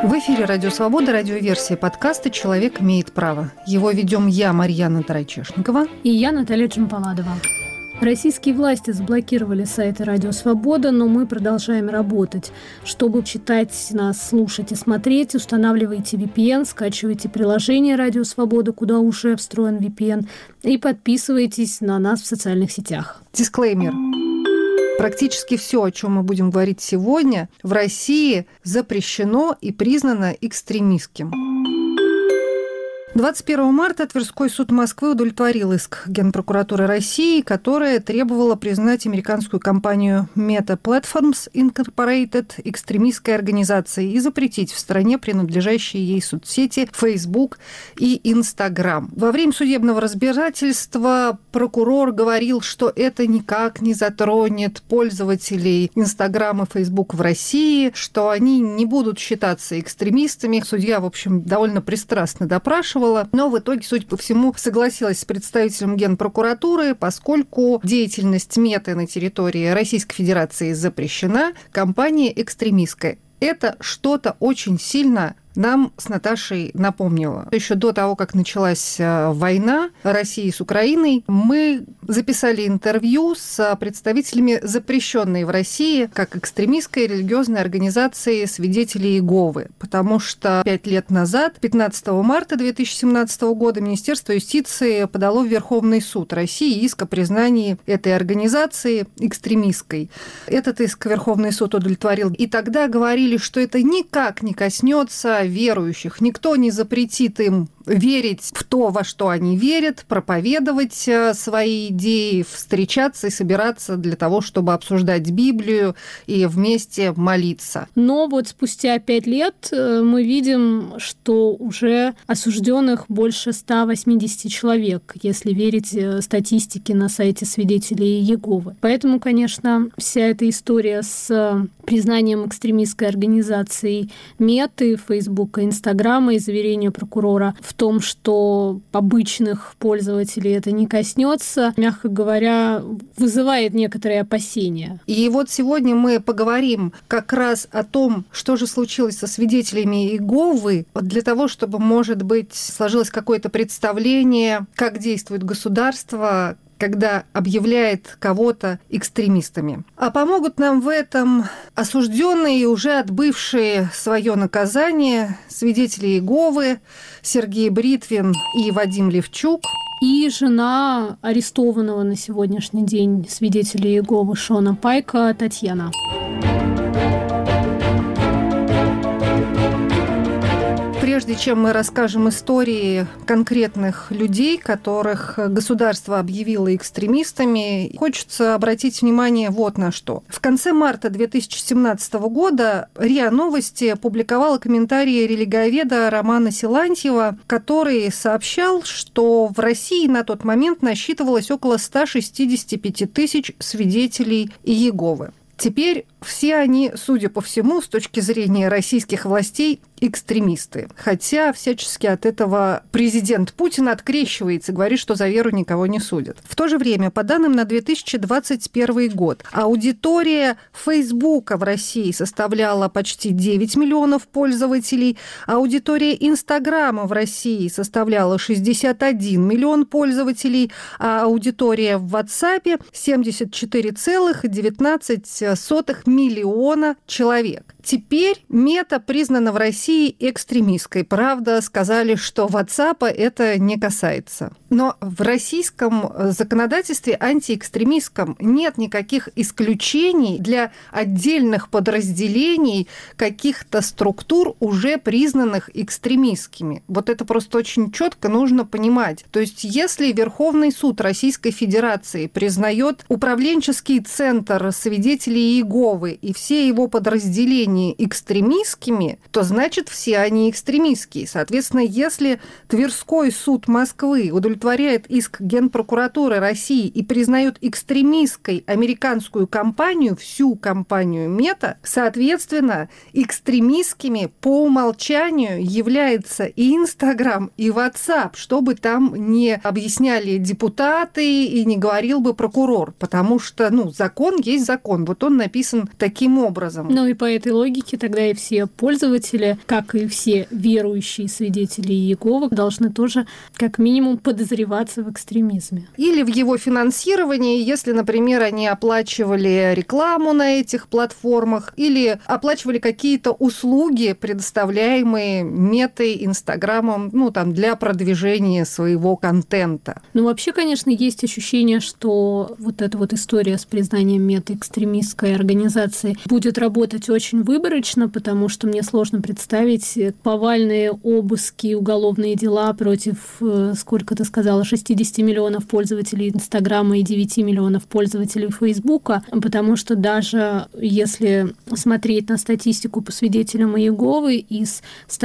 В эфире «Радио Свобода», радиоверсия подкаста «Человек имеет право». Его ведем я, Марьяна Тарачешникова. И я, Наталья Джампаладова. Российские власти заблокировали сайты «Радио Свобода», но мы продолжаем работать. Чтобы читать нас, слушать и смотреть, устанавливайте VPN, скачивайте приложение «Радио Свобода», куда уже встроен VPN, и подписывайтесь на нас в социальных сетях. Дисклеймер. Практически все, о чем мы будем говорить сегодня, в России запрещено и признано экстремистским. 21 марта Тверской суд Москвы удовлетворил иск Генпрокуратуры России, которая требовала признать американскую компанию Meta Platforms Incorporated экстремистской организацией и запретить в стране принадлежащие ей соцсети Facebook и Instagram. Во время судебного разбирательства прокурор говорил, что это никак не затронет пользователей Instagram и Facebook в России, что они не будут считаться экстремистами. Судья, в общем, довольно пристрастно допрашивал. Но в итоге, судя по всему, согласилась с представителем Генпрокуратуры, поскольку деятельность Меты на территории Российской Федерации запрещена, компания экстремистская. Это что-то очень сильно нам с Наташей напомнило. Еще до того, как началась война России с Украиной, мы записали интервью с представителями запрещенной в России как экстремистской религиозной организации «Свидетели Иеговы», потому что 5 лет назад, 15 марта 2017 года, Министерство юстиции подало в Верховный суд России иск о признании этой организации экстремистской. Этот иск Верховный суд удовлетворил. И тогда говорили, что это никак не коснется верующих. Никто не запретит им верить в то, во что они верят, проповедовать свои идеи, встречаться и собираться для того, чтобы обсуждать Библию и вместе молиться. Но вот спустя 5 лет мы видим, что уже осужденных больше 180 человек, если верить статистике на сайте Свидетелей Иеговы. Поэтому, конечно, вся эта история с признанием экстремистской организации Меты, Фейсбука, Инстаграма и заверение прокурора в том, что обычных пользователей это не коснется, мягко говоря, вызывает некоторые опасения. И вот сегодня мы поговорим как раз о том, что же случилось со свидетелями Иеговы, для того, чтобы, может быть, сложилось какое-то представление, как действует государство, когда объявляет кого-то экстремистами. А помогут нам в этом осужденные и уже отбывшие свое наказание свидетели Иеговы Сергей Бритвин и Вадим Левчук. И жена арестованного на сегодняшний день свидетеля Иеговы Шона Пайка Татьяна. Прежде чем мы расскажем истории конкретных людей, которых государство объявило экстремистами, хочется обратить внимание вот на что. В конце марта 2017 года РИА Новости опубликовала комментарии религиоведа Романа Силантьева, который сообщал, что в России на тот момент насчитывалось около 165 тысяч свидетелей Иеговы. Теперь все они, судя по всему, с точки зрения российских властей, экстремисты. Хотя всячески от этого президент Путин открещивается и говорит, что за веру никого не судят. В то же время, по данным на 2021 год, аудитория Фейсбука в России составляла почти 9 миллионов пользователей, аудитория Инстаграма в России составляла 61 миллион пользователей, а аудитория в WhatsApp 74,19 миллиона человек. Теперь Мета признана в России экстремистской. Правда, сказали, что WhatsApp это не касается. Но в российском законодательстве антиэкстремистском нет никаких исключений для отдельных подразделений каких-то структур, уже признанных экстремистскими. Вот это просто очень четко нужно понимать. То есть, если Верховный суд Российской Федерации признает управленческий центр свидетелей Иеговы и все его подразделения экстремистскими, то значит все они экстремистские. Соответственно, если Тверской суд Москвы удовлетворяет иск Генпрокуратуры России и признает экстремистской американскую компанию, всю компанию Мета, соответственно, экстремистскими по умолчанию является и Инстаграм, и WhatsApp, чтобы там не объясняли депутаты и не говорил бы прокурор, потому что, закон есть закон. Вот он написан таким образом. Ну и по этой логике тогда и все пользователи, как и все верующие свидетели Иеговы, должны тоже как минимум подозреваться в экстремизме. Или в его финансировании, если, например, они оплачивали рекламу на этих платформах или оплачивали какие-то услуги, предоставляемые Метой, Инстаграмом, для продвижения своего контента. Вообще, конечно, есть ощущение, что вот эта вот история с признанием Меты экстремистской организацией будет работать очень выборочно, потому что мне сложно представить повальные обыски, уголовные дела против, сколько ты сказала, 60 миллионов пользователей Инстаграма и 9 миллионов пользователей Фейсбука, потому что даже если смотреть на статистику по свидетелям Иеговы, из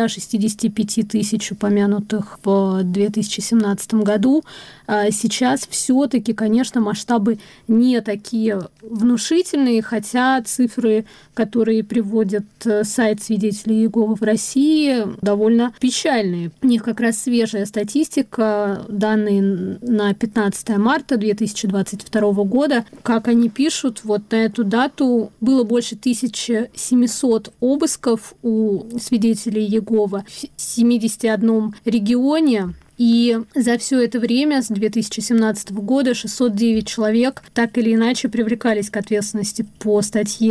165 тысяч упомянутых в 2017 году, сейчас все-таки, конечно, масштабы не такие внушительные, хотя цифры, которые приводит сайт свидетелей Иеговы в России, довольно печальные. У них как раз свежая статистика, данные на 15 марта 2022 года. Как они пишут, вот на эту дату было больше 1700 обысков у свидетелей Иеговы в 71 регионе. И за все это время, с 2017 года, 609 человек так или иначе привлекались к ответственности по статье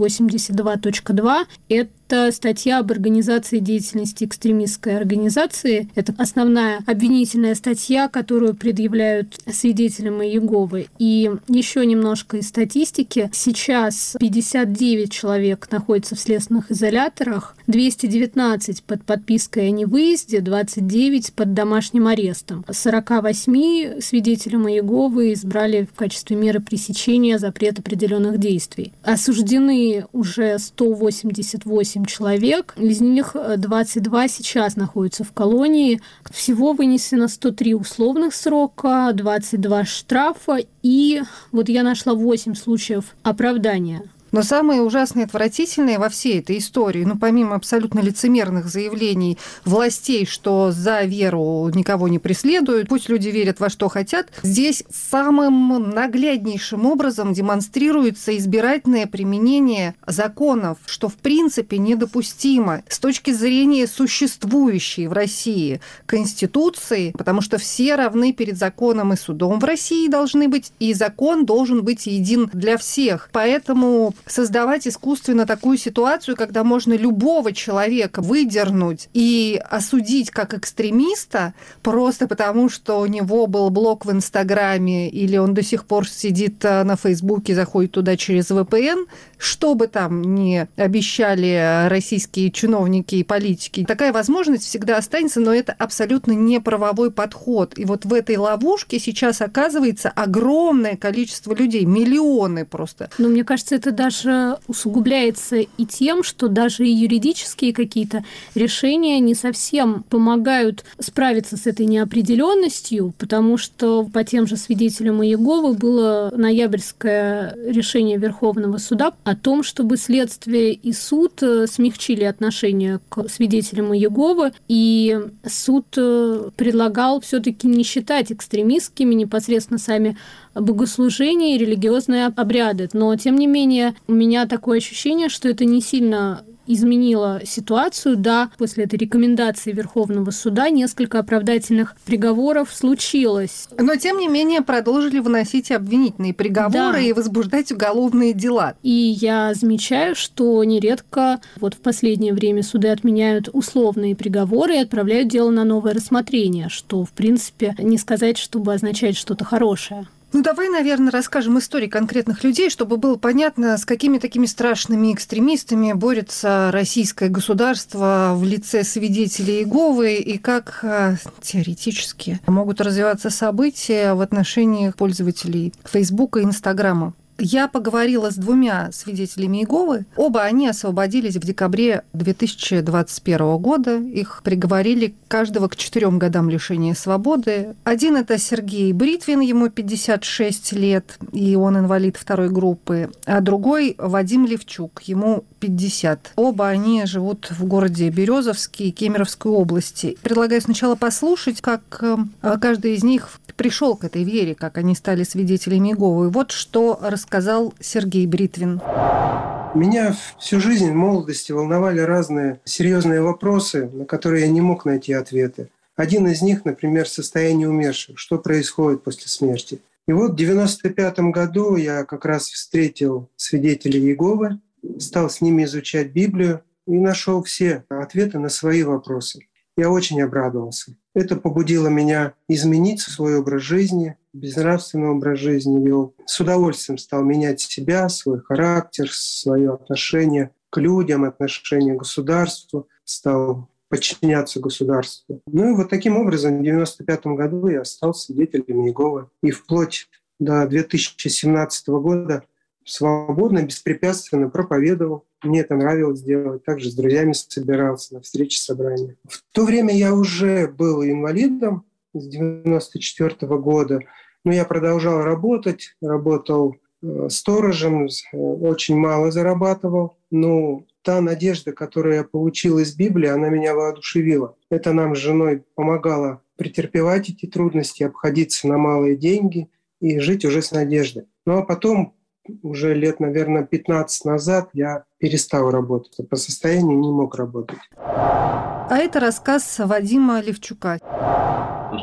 282.2. Это статья об организации деятельности экстремистской организации. Это основная обвинительная статья, которую предъявляют свидетелям Иеговы. И еще немножко из статистики. Сейчас 59 человек находятся в следственных изоляторах, 219 под подпиской о невыезде, 29 под домашним арестом. 48 свидетелям Иеговы избрали в качестве меры пресечения запрет определенных действий. Осуждены уже 188 человек, из них 22 сейчас находятся в колонии. Всего вынесено 103 условных срока, 22 штрафа, и вот я нашла 8 случаев оправдания. Но самое ужасное и отвратительное во всей этой истории, помимо абсолютно лицемерных заявлений властей, что за веру никого не преследуют, пусть люди верят во что хотят, здесь самым нагляднейшим образом демонстрируется избирательное применение законов, что в принципе недопустимо с точки зрения существующей в России Конституции, потому что все равны перед законом и судом в России должны быть, и закон должен быть един для всех. Поэтому создавать искусственно такую ситуацию, когда можно любого человека выдернуть и осудить как экстремиста просто потому, что у него был блог в Инстаграме или он до сих пор сидит на Фейсбуке, заходит туда через VPN, что бы там ни обещали российские чиновники и политики. Такая возможность всегда останется, но это абсолютно не правовой подход. И вот в этой ловушке сейчас оказывается огромное количество людей, миллионы просто. Но мне кажется, это даже усугубляется и тем, что даже и юридические какие-то решения не совсем помогают справиться с этой неопределенностью, потому что по тем же свидетелям Иеговы было ноябрьское решение Верховного суда о том, чтобы следствие и суд смягчили отношение к свидетелям Иеговы, и суд предлагал все-таки не считать экстремистскими непосредственно сами богослужения и религиозные обряды. Но, тем не менее, у меня такое ощущение, что это не сильно изменило ситуацию. Да, после этой рекомендации Верховного суда несколько оправдательных приговоров случилось. Но, тем не менее, продолжили выносить обвинительные приговоры и возбуждать уголовные дела. И я замечаю, что нередко в последнее время суды отменяют условные приговоры и отправляют дело на новое рассмотрение, что, в принципе, не сказать, чтобы означать что-то хорошее. Давай, наверное, расскажем истории конкретных людей, чтобы было понятно, с какими такими страшными экстремистами борется российское государство в лице свидетелей Иеговы и как теоретически могут развиваться события в отношении пользователей Фейсбука и Инстаграма. Я поговорила с двумя свидетелями Иеговы. Оба они освободились в декабре 2021 года. Их приговорили каждого к 4 годам лишения свободы. Один – это Сергей Бритвин, ему 56 лет, и он инвалид 2 группы. А другой – Вадим Левчук, ему 50. Оба они живут в городе Березовский, Кемеровской области. Предлагаю сначала послушать, как каждый из них пришел к этой вере, как они стали свидетелями Иеговы. Вот что рассказали рассказал Сергей Бритвин. Меня всю жизнь в молодости волновали разные серьезные вопросы, на которые я не мог найти ответы. Один из них, например, состояние умерших. Что происходит после смерти? И вот в 1995 году я как раз встретил свидетелей Иеговы, стал с ними изучать Библию и нашел все ответы на свои вопросы. Я очень обрадовался. Это побудило меня изменить свой образ жизни, безнравственный образ жизни вел. С удовольствием стал менять себя, свой характер, свое отношение к людям, отношение к государству, стал подчиняться государству. Ну и вот таким образом в 1995 году я стал свидетелем Иеговы. И вплоть до 2017 года свободно, беспрепятственно проповедовал. Мне это нравилось делать. Также с друзьями собирался на встречи, собрания. В то время я уже был инвалидом с 1994 года, но я продолжал работать, работал сторожем, очень мало зарабатывал. Но та надежда, которую я получил из Библии, она меня воодушевила. Это нам с женой помогало претерпевать эти трудности, обходиться на малые деньги и жить уже с надеждой. Ну а потом, уже лет, наверное, 15 назад я перестал работать, а по состоянию не мог работать. А это рассказ Вадима Левчука. В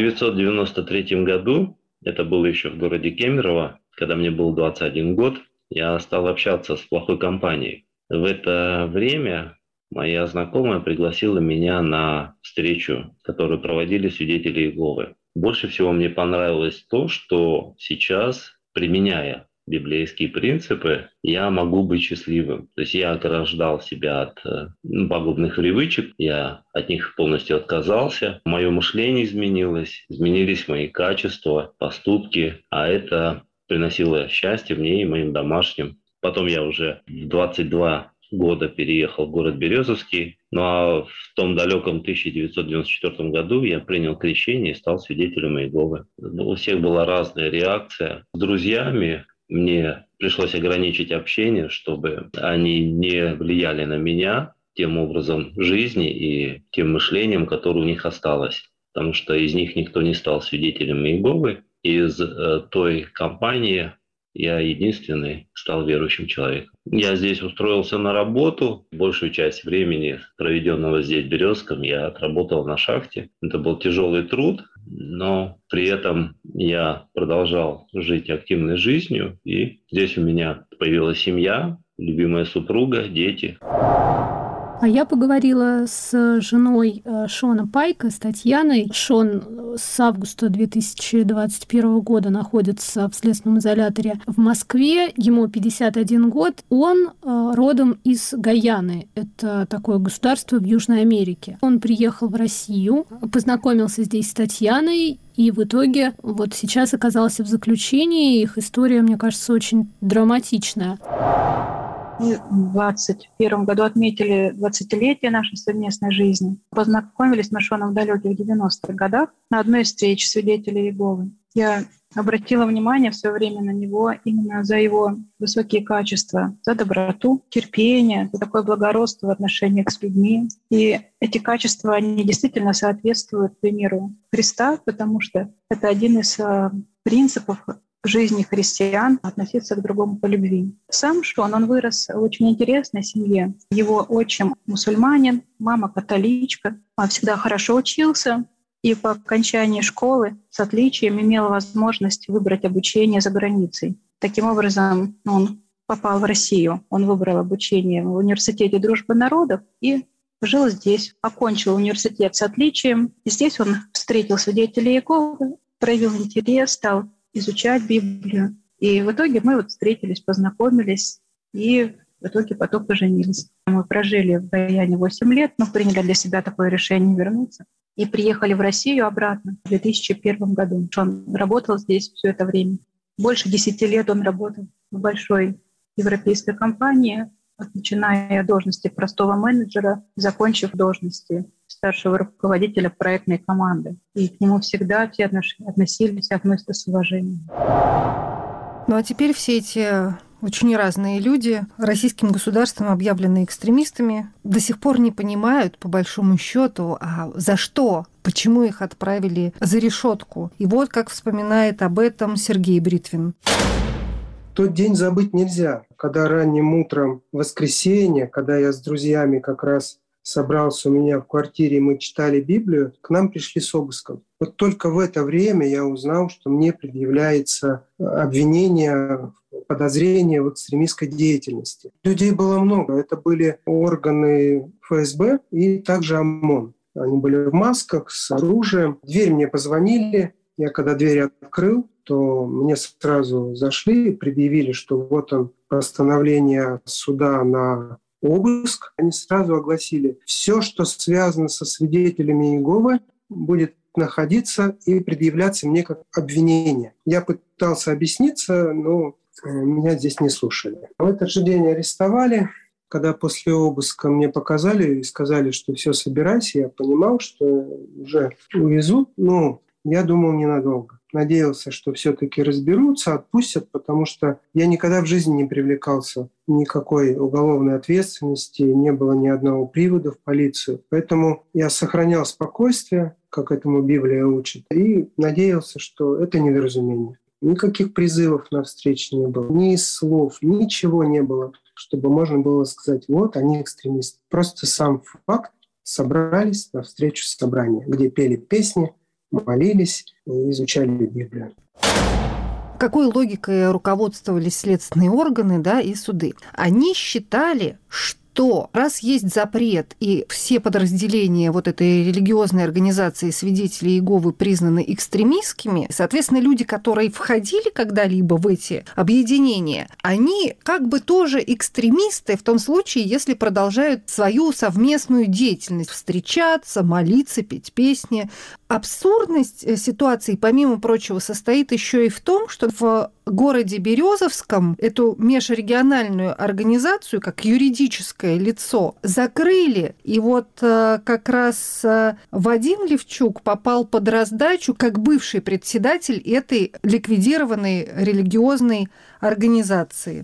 1993 году, это было еще в городе Кемерово, когда мне был 21 год, я стал общаться с плохой компанией. В это время моя знакомая пригласила меня на встречу, которую проводили свидетели Иеговы. Больше всего мне понравилось то, что сейчас, применяя библейские принципы, я могу быть счастливым. То есть я ограждал себя от пагубных привычек, я от них полностью отказался. Мое мышление изменилось, изменились мои качества, поступки, а это приносило счастье мне и моим домашним. Потом я уже в 22 года переехал в город Березовский. Ну а в том далеком 1994 году я принял крещение и стал свидетелем Иеговы. У всех была разная реакция. С друзьями мне пришлось ограничить общение, чтобы они не влияли на меня тем образом жизни и тем мышлением, которое у них осталось. Потому что из них никто не стал свидетелем Иеговы. Из той компании я единственный стал верующим человеком. Я здесь устроился на работу. Большую часть времени, проведенного здесь в Березском, я отработал на шахте. Это был тяжелый труд, но при этом я продолжал жить активной жизнью. И здесь у меня появилась семья, любимая супруга, дети. А я поговорила с женой Шона Пайка, с Татьяной. Шон с августа 2021 года находится в следственном изоляторе в Москве. Ему 51 год. Он родом из Гайаны. Это такое государство в Южной Америке. Он приехал в Россию, познакомился здесь с Татьяной, и в итоге вот сейчас оказался в заключении. Их история, мне кажется, очень драматичная. Мы в 2021 году отметили 20-летие нашей совместной жизни. Познакомились мы с Шоном в далеких 90-х годах на одной из встреч свидетелей Иеговы. Я обратила внимание в свое время на него именно за его высокие качества, за доброту, терпение, за такое благородство в отношениях с людьми. И эти качества, они действительно соответствуют примеру Христа, потому что это один из принципов жизни христиан — относиться к другому по любви. Сам Шон, он вырос в очень интересной семье. Его отчим мусульманин, мама католичка. Он всегда хорошо учился и по окончании школы с отличием имел возможность выбрать обучение за границей. Таким образом, он попал в Россию. Он выбрал обучение в университете дружбы народов и жил здесь. Окончил университет с отличием. И здесь он встретил свидетелей Иеговы, проявил интерес, стал изучать Библию. И в итоге мы встретились, познакомились, и в итоге потом поженились. Мы прожили в Гаяне 8 лет, но приняли для себя такое решение вернуться. И приехали в Россию обратно в 2001 году. Он работал здесь все это время. Больше 10 лет он работал в большой европейской компании, начиная от должности простого менеджера, закончив должности старшего руководителя проектной команды. И к нему всегда все относились с уважением. Ну а теперь все эти очень разные люди, российским государством объявленные экстремистами, до сих пор не понимают, по большому счету, а за что, почему их отправили за решетку. И вот как вспоминает об этом Сергей Бритвин. Тот день забыть нельзя, когда ранним утром в воскресенье, когда я с друзьями как раз собрался у меня в квартире, мы читали Библию, к нам пришли с обыском. Вот только в это время я узнал, что мне предъявляется обвинение, подозрение в экстремистской деятельности. Людей было много. Это были органы ФСБ и также ОМОН. Они были в масках, с оружием. В дверь мне позвонили. Я когда дверь открыл, то мне сразу зашли и предъявили, что вот он, постановление суда на обыск. Они сразу огласили, все, что связано со свидетелями Иеговы, будет находиться и предъявляться мне как обвинение. Я пытался объясниться, но меня здесь не слушали. В этот же день арестовали. Когда после обыска мне показали и сказали, что все, собирайся, я понимал, что уже увезут. Я думал ненадолго. Надеялся, что все-таки разберутся, отпустят, потому что я никогда в жизни не привлекался никакой уголовной ответственности, не было ни одного привода в полицию. Поэтому я сохранял спокойствие, как этому Библия учит, и надеялся, что это недоразумение. Никаких призывов на встречу не было, ни слов, ничего не было, чтобы можно было сказать, вот они экстремисты. Просто сам факт, собрались на встречу собрания, где пели песни, молились и изучали Библию. Какой логикой руководствовались следственные органы, и суды? Они считали, что раз есть запрет и все подразделения вот этой религиозной организации свидетелей Иеговы признаны экстремистскими, соответственно, люди, которые входили когда-либо в эти объединения, они как бы тоже экстремисты в том случае, если продолжают свою совместную деятельность, встречаться, молиться, петь песни. Абсурдность ситуации, помимо прочего, состоит еще и в том, что в городе Березовском эту межрегиональную организацию, как юридическое лицо, закрыли. И вот как раз Вадим Левчук попал под раздачу как бывший председатель этой ликвидированной религиозной организации.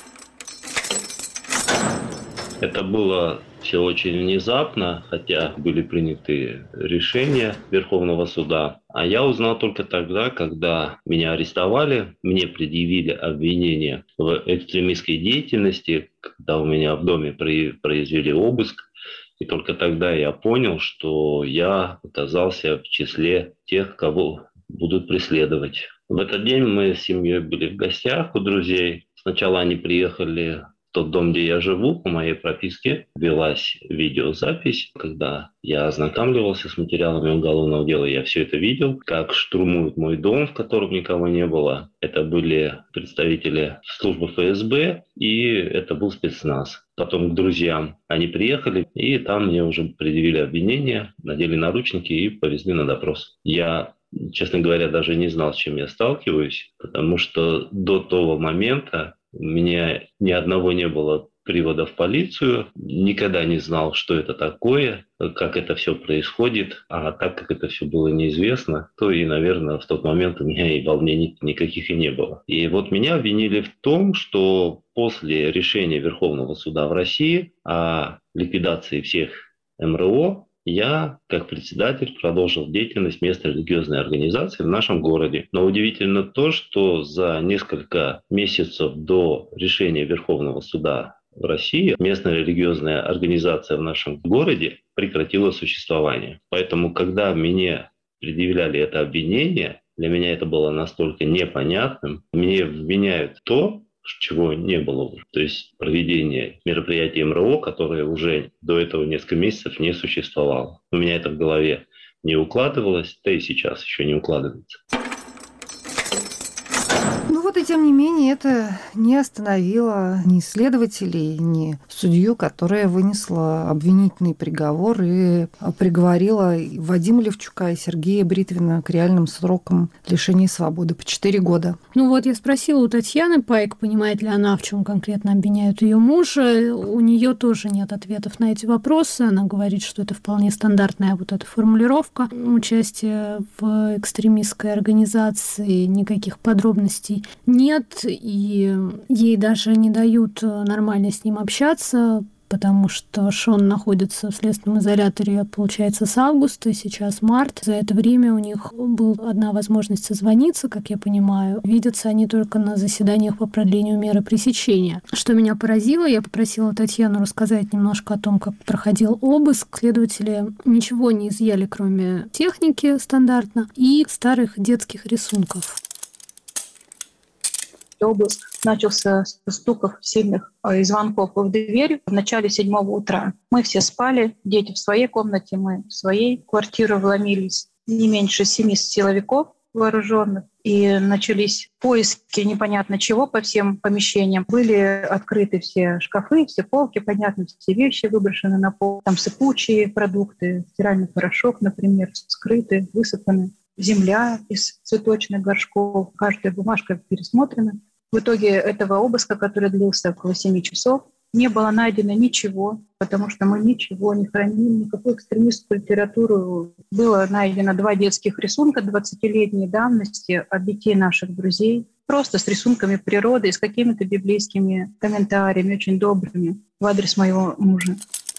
Это было все очень внезапно, хотя были приняты решения Верховного суда. А я узнал только тогда, когда меня арестовали, мне предъявили обвинение в экстремистской деятельности, когда у меня в доме произвели обыск. И только тогда я понял, что я оказался в числе тех, кого будут преследовать. В этот день мы с семьей были в гостях у друзей. Сначала они приехали в тот дом, где я живу, по моей прописке, велась видеозапись. Когда я ознакомливался с материалами уголовного дела, я все это видел, как штурмуют мой дом, в котором никого не было. Это были представители службы ФСБ, и это был спецназ. Потом к друзьям они приехали, и там мне уже предъявили обвинение, надели наручники и повезли на допрос. Я, честно говоря, даже не знал, с чем я сталкиваюсь, потому что до того момента у меня ни одного не было привода в полицию, никогда не знал, что это такое, как это все происходит, а так как это все было неизвестно, то и, наверное, в тот момент у меня и волнений никаких и не было. И вот меня обвинили в том, что после решения Верховного суда в России о ликвидации всех МРО, я, как председатель, продолжил деятельность местной религиозной организации в нашем городе. Но удивительно то, что за несколько месяцев до решения Верховного суда в России местная религиозная организация в нашем городе прекратила существование. Поэтому, когда мне предъявляли это обвинение, для меня это было настолько непонятным. Мне вменяют то, чего не было уже. То есть проведение мероприятий МРО, которое уже до этого несколько месяцев не существовало. У меня это в голове не укладывалось, да и сейчас еще не укладывается. И тем не менее, это не остановило ни следователей, ни судью, которая вынесла обвинительный приговор и приговорила Вадима Левчука и Сергея Бритвина к реальным срокам лишения свободы по 4 года. Я спросила у Татьяны Пайк, понимает ли она, в чем конкретно обвиняют ее мужа. У нее тоже нет ответов на эти вопросы. Она говорит, что это вполне стандартная вот эта формулировка. Участие в экстремистской организации, никаких подробностей нет, и ей даже не дают нормально с ним общаться, потому что Шон находится в следственном изоляторе, получается, с августа, сейчас март. За это время у них была одна возможность созвониться, как я понимаю. Видятся они только на заседаниях по продлению меры пресечения. Что меня поразило, я попросила Татьяну рассказать немножко о том, как проходил обыск. Следователи ничего не изъяли, кроме техники стандартно и старых детских рисунков. Обыск начался с стуков сильных и звонков в дверь в начале 7 утра. Мы все спали, дети в своей комнате, мы в своей. В квартиру вломились не меньше 7 силовиков вооруженных. И начались поиски непонятно чего по всем помещениям. Были открыты все шкафы, все полки, понятно, все вещи выброшены на пол. Там сыпучие продукты, стиральный порошок, например, скрыты, высыпаны. Земля из цветочных горшков, каждая бумажка пересмотрена. В итоге этого обыска, который длился около 7 часов, не было найдено ничего, потому что мы ничего не храним, никакую экстремистскую литературу. Было найдено 2 детских рисунка 20-летней давности от детей наших друзей, просто с рисунками природы и с какими-то библейскими комментариями, очень добрыми, в адрес моего мужа.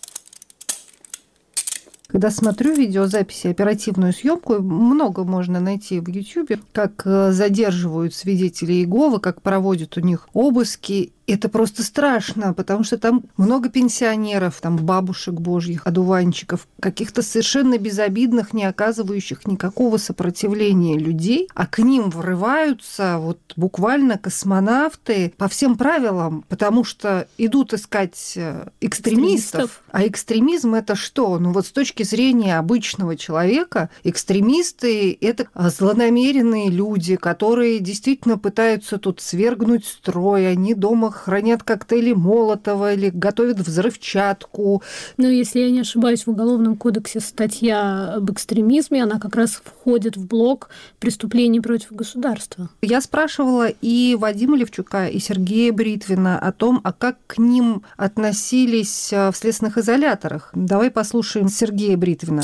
Когда смотрю видеозаписи, оперативную съемку, много можно найти в YouTube, как задерживают свидетелей Иеговы, как проводят у них обыски. Это просто страшно, потому что там много пенсионеров, там бабушек божьих, одуванчиков, каких-то совершенно безобидных, не оказывающих никакого сопротивления людей, а к ним врываются вот буквально космонавты по всем правилам, потому что идут искать экстремистов. А экстремизм – это что? Ну вот с точки зрения обычного человека, экстремисты – это злонамеренные люди, которые действительно пытаются тут свергнуть строй, они дома хранят коктейли Молотова или готовят взрывчатку. Ну, если я не ошибаюсь, в Уголовном кодексе статья об экстремизме, она как раз входит в блок преступлений против государства. Я спрашивала и Вадима Левчука, и Сергея Бритвина о том, а как к ним относились в следственных изоляторах. Давай послушаем Сергея Бритвина.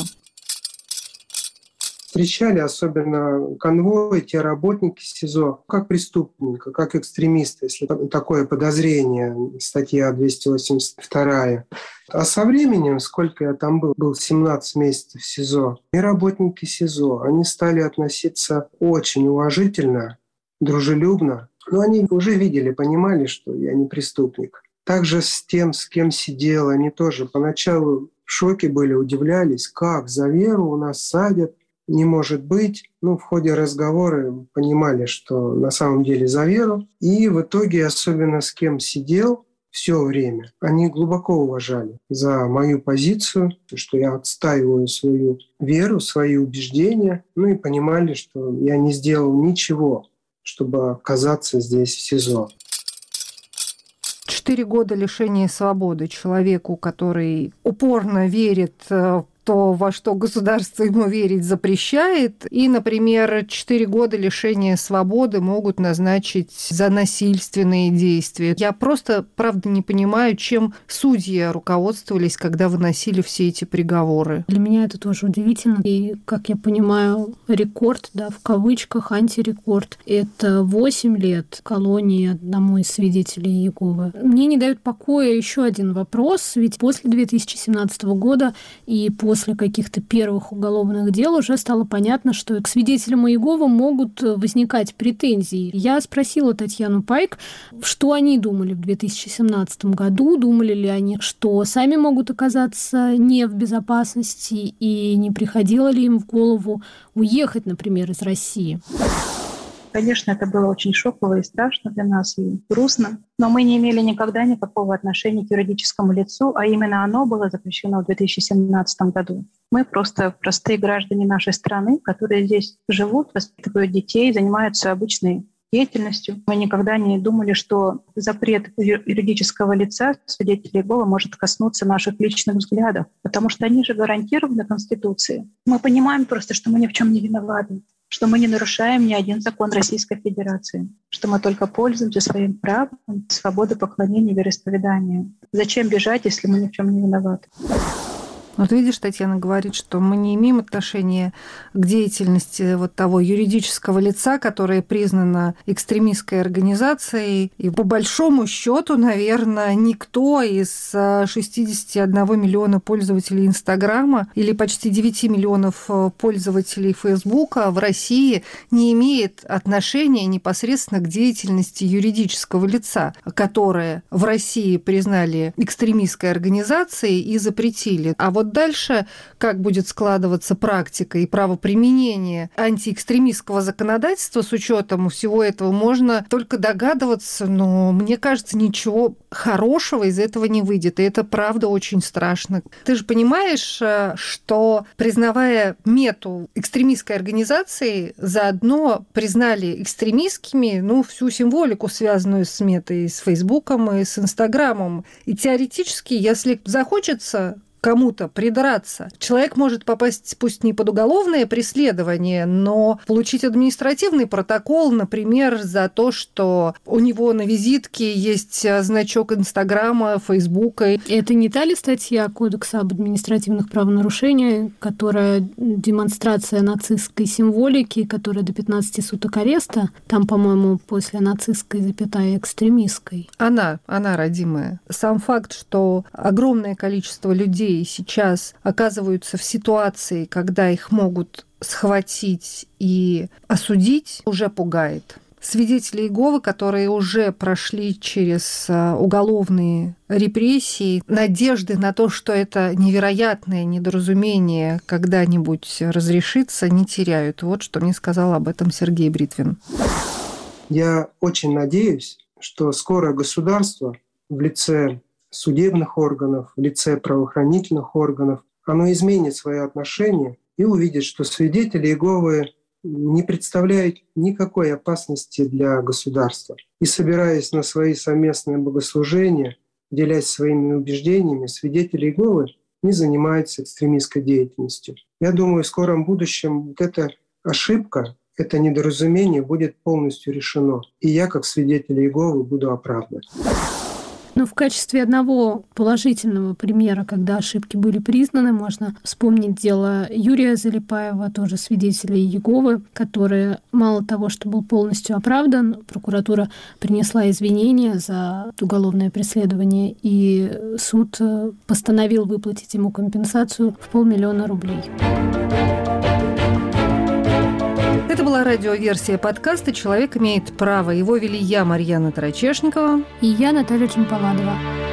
Встречали особенно конвой, те работники СИЗО, как преступника, как экстремиста, если такое подозрение, статья 282. А со временем, сколько я там был 17 месяцев в СИЗО, и работники СИЗО, они стали относиться очень уважительно, дружелюбно. Но они уже видели, понимали, что я не преступник. Также с тем, с кем сидел, они тоже поначалу в шоке были, удивлялись, как за веру у нас садят. Не может быть. В ходе разговора понимали, что на самом деле за веру. И в итоге, особенно с кем сидел все время, они глубоко уважали за мою позицию, что я отстаиваю свою веру, свои убеждения. И понимали, что я не сделал ничего, чтобы оказаться здесь в СИЗО. 4 года лишения свободы человеку, который упорно верит в то, во что государство ему верить запрещает. И, например, 4 года лишения свободы могут назначить за насильственные действия. Я просто, правда, не понимаю, чем судьи руководствовались, когда выносили все эти приговоры. Для меня это тоже удивительно. И, как я понимаю, рекорд, в кавычках, антирекорд, это 8 лет колонии одному из свидетелей Иеговы. Мне не дает покоя еще один вопрос, ведь после 2017 года и после каких-то первых уголовных дел уже стало понятно, что к свидетелям Иеговы могут возникать претензии. Я спросила Татьяну Пайк, что они думали в 2017 году, думали ли они, что сами могут оказаться не в безопасности, и не приходило ли им в голову уехать, например, из России. Конечно, это было очень шоково и страшно для нас, и грустно. Но мы не имели никогда никакого отношения к юридическому лицу, а именно оно было запрещено в 2017 году. Мы просто простые граждане нашей страны, которые здесь живут, воспитывают детей, занимаются обычной деятельностью. Мы никогда не думали, что запрет юридического лица, свидетелей Иеговы, может коснуться наших личных взглядов, потому что они же гарантированы Конституцией. Мы понимаем просто, что мы ни в чем не виноваты, что мы не нарушаем ни один закон Российской Федерации, что мы только пользуемся своим правом свободы поклонения и вероисповедания. Зачем бежать, если мы ни в чем не виноваты? Вот видишь, Татьяна говорит, что мы не имеем отношения к деятельности вот того юридического лица, которое признано экстремистской организацией. И по большому счету, наверное, никто из 61 миллиона пользователей Инстаграма или почти 9 миллионов пользователей Фейсбука в России не имеет отношения непосредственно к деятельности юридического лица, которое в России признали экстремистской организацией и запретили. А вот дальше, как будет складываться практика и правоприменение антиэкстремистского законодательства с учетом всего этого, можно только догадываться, но мне кажется, ничего хорошего из этого не выйдет. И это правда очень страшно. Ты же понимаешь, что, признавая Мету экстремистской организацией, заодно признали экстремистскими всю символику, связанную с Метой, с Фейсбуком и с Инстаграмом. И теоретически, если захочется кому-то придраться, человек может попасть, пусть не под уголовное преследование, но получить административный протокол, например, за то, что у него на визитке есть значок Инстаграма, Фейсбука. Это не та ли статья Кодекса об административных правонарушениях, которая демонстрация нацистской символики, которая до 15 суток ареста, там, по-моему, после нацистской запятая экстремистской? Она родимая. Сам факт, что огромное количество людей сейчас оказываются в ситуации, когда их могут схватить и осудить, уже пугает. Свидетели Иеговы, которые уже прошли через уголовные репрессии, надежды на то, что это невероятное недоразумение когда-нибудь разрешится, не теряют. Вот что мне сказал об этом Сергей Бритвин. Я очень надеюсь, что скоро государство в лице судебных органов, в лице правоохранительных органов, оно изменит свои отношения и увидит, что свидетели Иеговы не представляют никакой опасности для государства. И собираясь на свои совместные богослужения, делясь своими убеждениями, свидетели Иеговы не занимаются экстремистской деятельностью. Я думаю, в скором будущем вот эта ошибка, это недоразумение будет полностью решено. И я, как свидетель Иеговы, буду оправдан. Но в качестве одного положительного примера, когда ошибки были признаны, можно вспомнить дело Юрия Залипаева, тоже свидетеля Иеговы, который мало того, что был полностью оправдан, прокуратура принесла извинения за уголовное преследование, и суд постановил выплатить ему компенсацию в 500 000 рублей. Это была радиоверсия подкаста «Человек имеет право». Его вели я, Марьяна Тарачешникова. И я, Наталья Джампаладова.